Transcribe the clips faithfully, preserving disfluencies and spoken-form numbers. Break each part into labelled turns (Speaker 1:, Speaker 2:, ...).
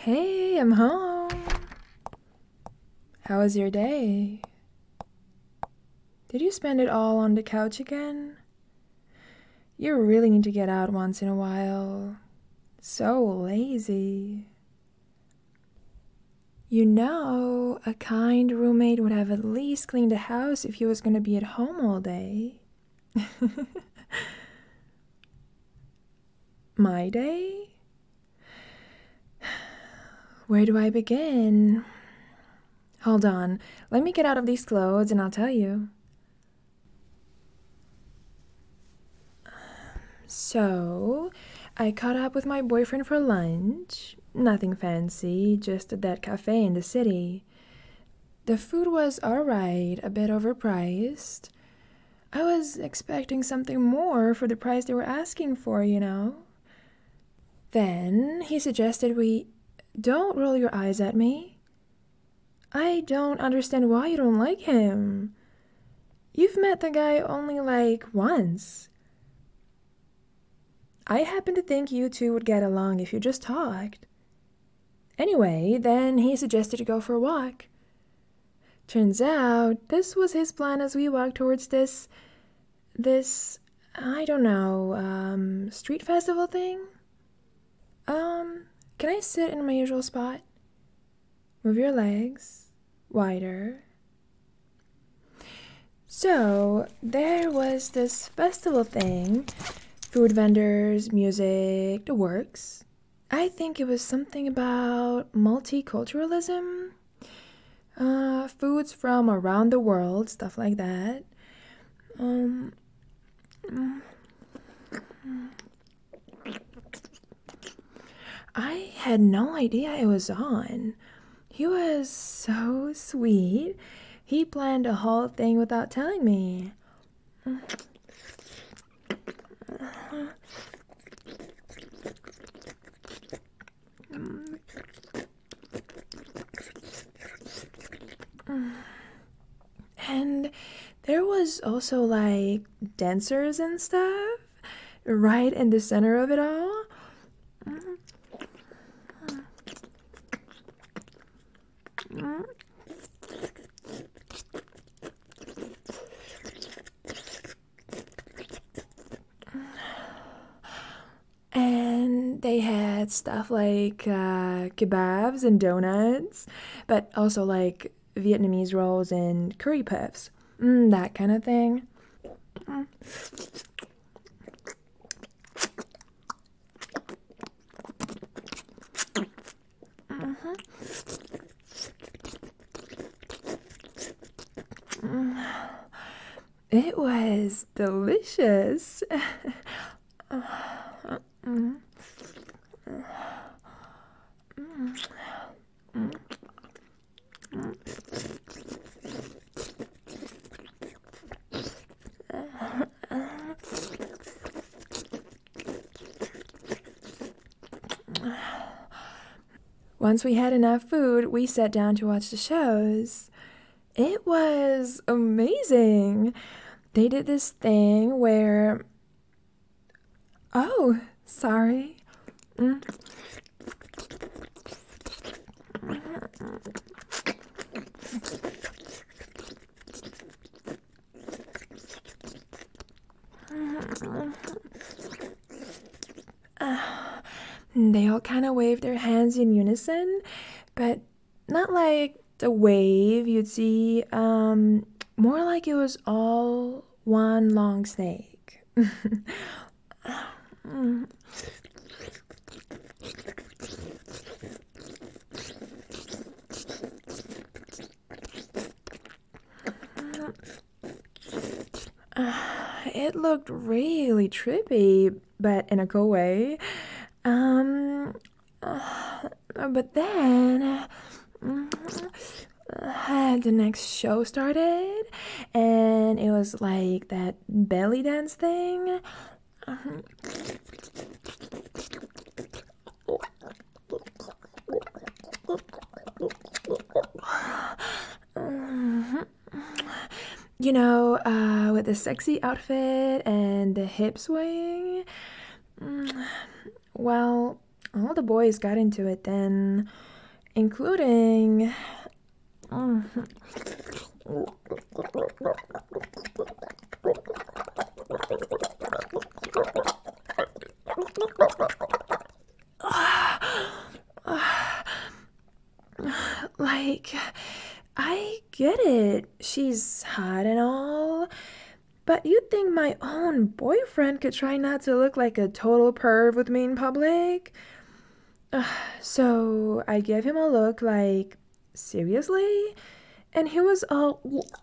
Speaker 1: Hey, I'm home. How was your day? Did you spend it all on the couch again? You really need to get out once in a while. So lazy. You know, a kind roommate would have at least cleaned the house if he was going to be at home all day. My day? Where do I begin? Hold on, let me get out of these clothes and I'll tell you. So, I caught up with my boyfriend for lunch. Nothing fancy, just at that cafe in the city. The food was alright, a bit overpriced. I was expecting something more for the price they were asking for, you know. Then he suggested we... Don't roll your eyes at me. I don't understand why you don't like him. You've met the guy only like once. I happen to think you two would get along if you just talked. Anyway, then he suggested to go for a walk. Turns out this was his plan as we walked towards this, this, I don't know, um, street festival thing? Um, can I sit in my usual spot? Move your legs wider. So, there was this festival thing. Food vendors, music, the works. I think it was something about multiculturalism. Uh, foods from around the world, stuff like that. Um, I had no idea it was on. He was so sweet. He planned the whole thing without telling me. And there was also like dancers and stuff right in the center of it all. And they had stuff like uh, kebabs and donuts, but also like Vietnamese rolls and curry puffs, mm, that kind of thing. Mm. Mm-hmm. Mm. It was delicious. Mm. Once we had enough food, we sat down to watch the shows. It was amazing. They did this thing where... Oh, sorry. Mm. Uh, they all kind of waved their hands in unison, but not like the wave you'd see, um, more like it was all one long snake. Uh, it looked really trippy, but in a cool way. Um, uh, but then uh, the next show started, and it was like that belly dance thing. You know, uh, with the sexy outfit and the hip swing. Well, All the boys got into it then, including... Like, I get it. She's hot and all. But you'd think my own boyfriend could try not to look like a total perv with me in public. Uh, so I gave him a look like, seriously? And he was all...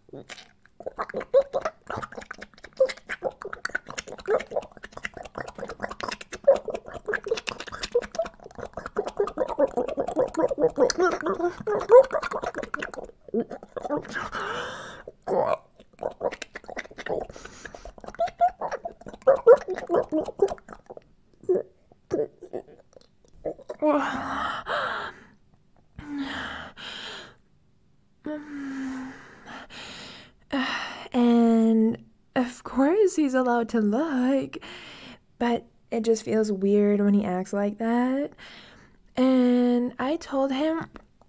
Speaker 1: And of course he's allowed to look, but it just feels weird when he acts like that. And I told him...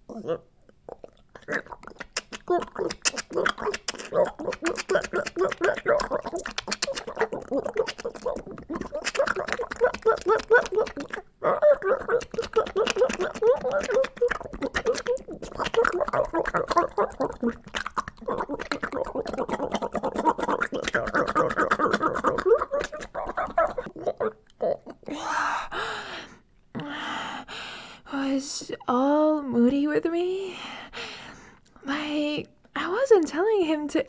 Speaker 1: was all moody with me. Like, I wasn't telling him to...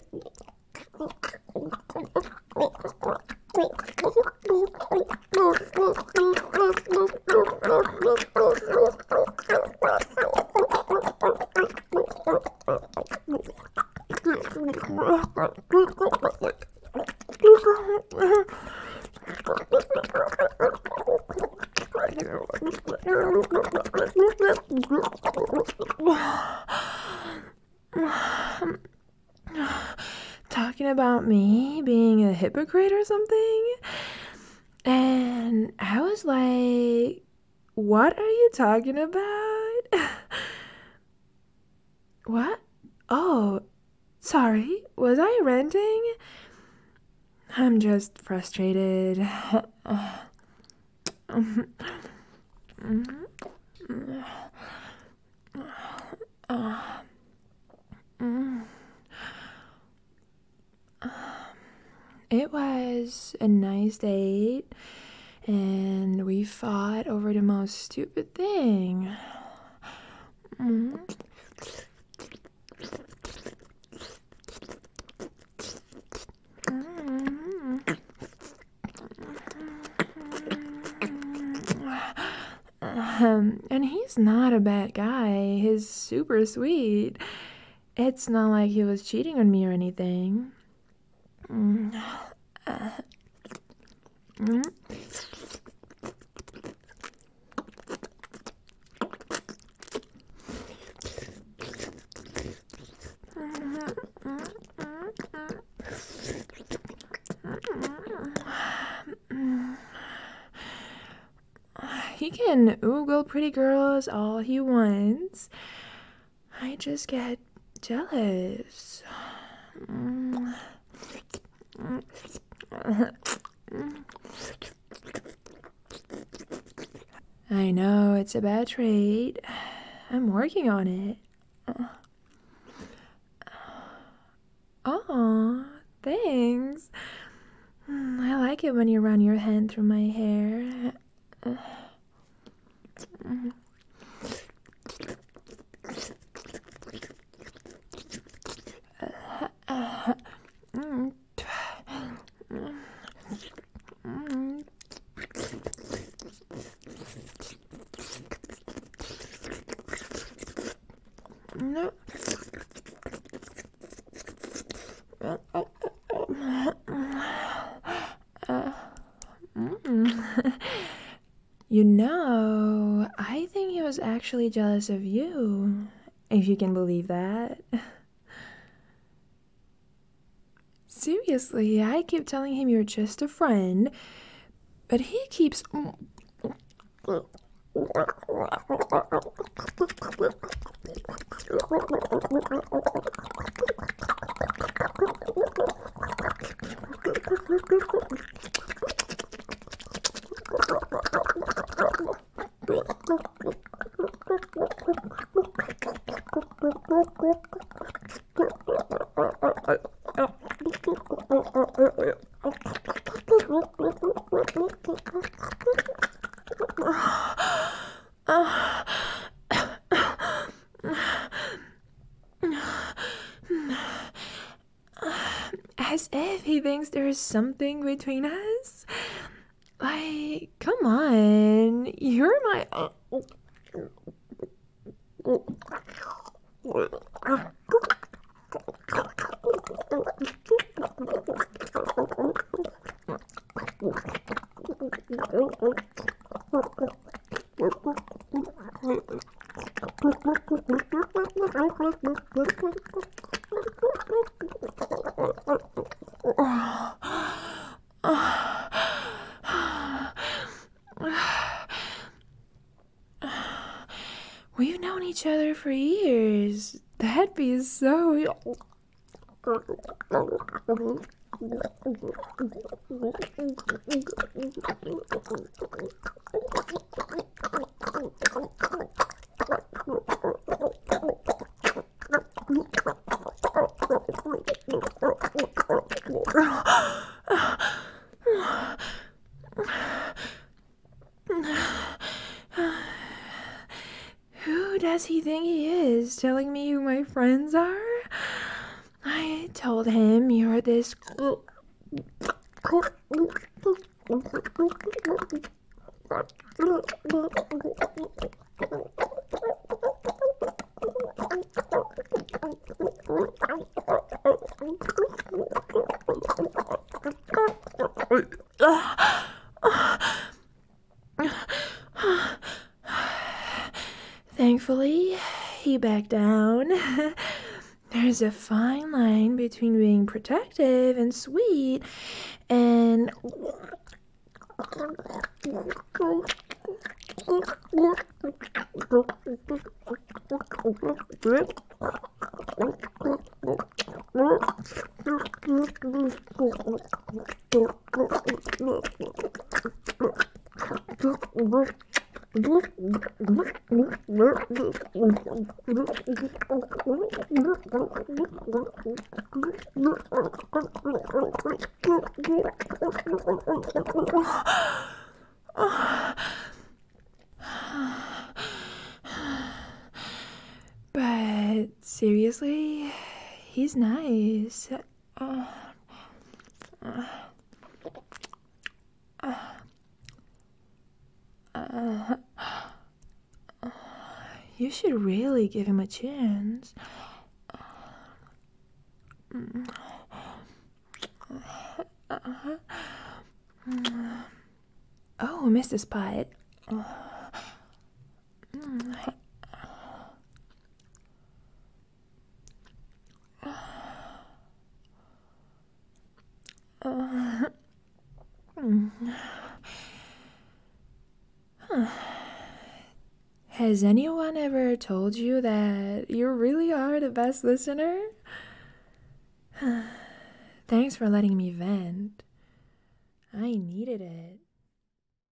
Speaker 1: Talking about me being a hypocrite or something. And I was like, what are you talking about? What? Oh, sorry. Was I ranting? I'm just frustrated. It was a nice date, and we fought over the most stupid thing. Mm. Um, and he's not a bad guy. He's super sweet. It's not like he was cheating on me or anything. Mm. Uh. Mm. He can oogle pretty girls all he wants. I just get jealous. Mm. I know it's a bad trait. I'm working on it. Aw, thanks. I like it when you run your hand through my hair. No. You know, I think he was actually jealous of you, if you can believe that. Seriously, I keep telling him you're just a friend, but he keeps... As if he thinks there's something between us. Like, come on. You're my... We've known each other for years. That'd be so... Who does he think he is, telling me who my friends are? I told him you're this... Thankfully, he backed down. There's a fine line between being protective and sweet and... But seriously, he's nice. Uh, uh, uh, uh, uh, you should really give him a chance. Uh, oh, Mister Spot. Uh, Uh, huh. Has anyone ever told you that you really are the best listener? Thanks for letting me vent. I needed it.